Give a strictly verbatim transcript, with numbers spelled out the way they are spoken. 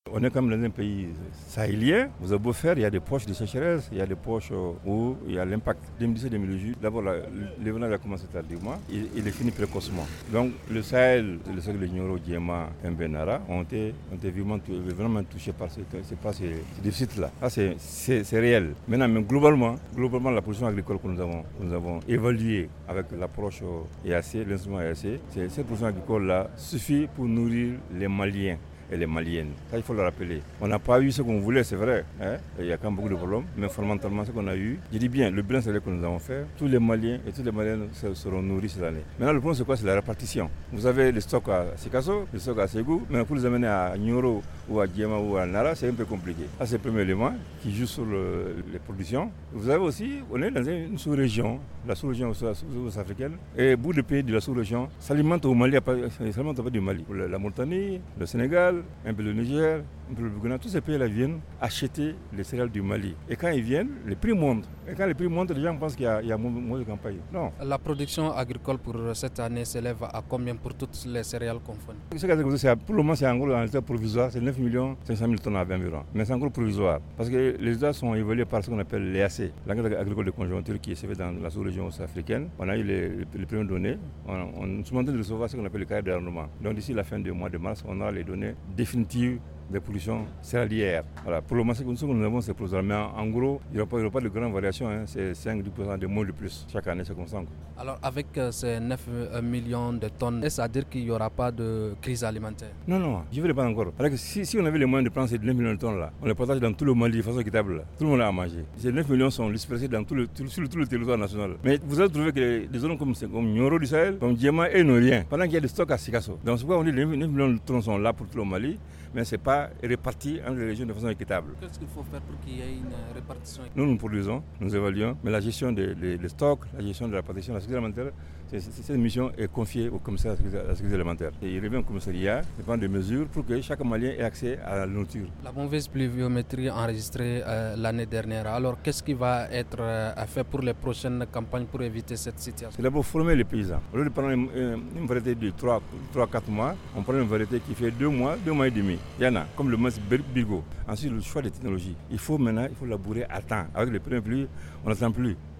On est comme dans un pays sahélien. Vous avez beau faire, il y a des poches de sécheresse, il y a des poches où il y a l'impact. deux mille dix-sept deux mille dix-huit, d'abord, l'événement a commencé tardivement, il, il est fini précocement. Donc, le Sahel, le Sahel de Nioro, Diema et Benara ont été, ont été vraiment, vraiment touchés par ce, par ces, ces déficits-là. Ça, c'est, c'est, c'est réel. Maintenant, mais globalement, globalement, la production agricole que nous avons, que nous avons évaluée avec l'approche E A C, l'instrument E A C, c'est, cette production agricole-là suffit pour nourrir les Maliens et les Maliennes. Ça, il faut le rappeler. On n'a pas eu ce qu'on voulait, c'est vrai. Hein? Il y a quand même beaucoup de problèmes. Mais fondamentalement, ce qu'on a eu, je dis bien, le bilan c'est que nous avons fait, tous les Maliens et toutes les Maliennes seront nourris cette année. Maintenant, le problème, c'est quoi? C'est la répartition. Vous avez les stocks à Sikasso, les stocks à Ségou, mais pour les amener à Nioro ou à Diema ou à Nara, c'est un peu compliqué. Ça, c'est le premier élément qui joue sur le, les productions. Vous avez aussi, on est dans une sous-région, la sous-région ouest-africaine, et beaucoup de pays de la sous-région s'alimentent au Mali, s'alimentent pas du Mali. La Mauritanie, le Sénégal, un peu le Niger, un peu le Burkina, tous ces pays-là viennent acheter les céréales du Mali. Et quand ils viennent, les prix montent. Et quand les prix montent, les gens pensent qu'il y a, il y a moins de campagne. Non. La production agricole pour cette année s'élève à combien pour toutes les céréales confondues? C'est, pour le moment, c'est en gros en état provisoire, c'est neuf millions cinq cent mille tonnes à environ. Mais c'est encore provisoire. Parce que les états sont évalués par ce qu'on appelle l'E A C, l'engrais agricole de conjoncture qui est fait dans la sous-région ouest-africaine. On a eu les, les, les premières données. On, on nous demande de recevoir ce qu'on appelle le cahier de rendement. Donc d'ici la fin du mois de mars, on aura les données définitives des pollutions céréalières. Voilà. Pour le moment, ce que nous avons, c'est provisoire. Mais en, en gros, il n'y aura, aura pas de grandes variations. Hein. C'est cinq à dix pour cent de moins de plus. Chaque année, c'est comme ça. Alors, avec euh, ces neuf millions de tonnes, est-ce à dire qu'il n'y aura pas de crise alimentaire? Non, non, je ne veux pas encore. Parce que si, si on avait les moyens de prendre ces neuf millions de tonnes-là, on les partage dans tout le Mali de façon équitable. Là. Tout le monde a à manger. Ces neuf millions sont dispersés dans tout le, tout, sur tout le territoire national. Mais vous allez trouver que les, des zones comme, comme Nioro du Sahel, comme Diema et n'ont rien. Pendant qu'il y a des stocks à Sikasso. Donc, c'est pourquoi on dit que les neuf millions de tonnes sont là pour tout le Mali. Mais ce n'est pas réparti entre les régions de façon équitable. Qu'est-ce qu'il faut faire pour qu'il y ait une répartition? Nous, nous produisons, nous évaluons, mais la gestion des, des, des stocks, la gestion de la protection de la sécurité alimentaire, c'est, c'est, cette mission est confiée au commissaire de la sécurité alimentaire. Et il revient au commissariat de prendre des mesures pour que chaque Malien ait accès à la nourriture. La mauvaise pluviométrie enregistrée euh, l'année dernière, alors qu'est-ce qui va être euh, fait pour les prochaines campagnes pour éviter cette situation? C'est d'abord former les paysans. Au lieu de prendre une, une variété de trois à quatre mois, on prend une variété qui fait deux mois, deux mois et demi. Il y en a, comme le maïs Birgo. Ensuite, le choix des technologies. Il faut maintenant il faut labourer à temps. Avec les premières pluies, on n'attend plus.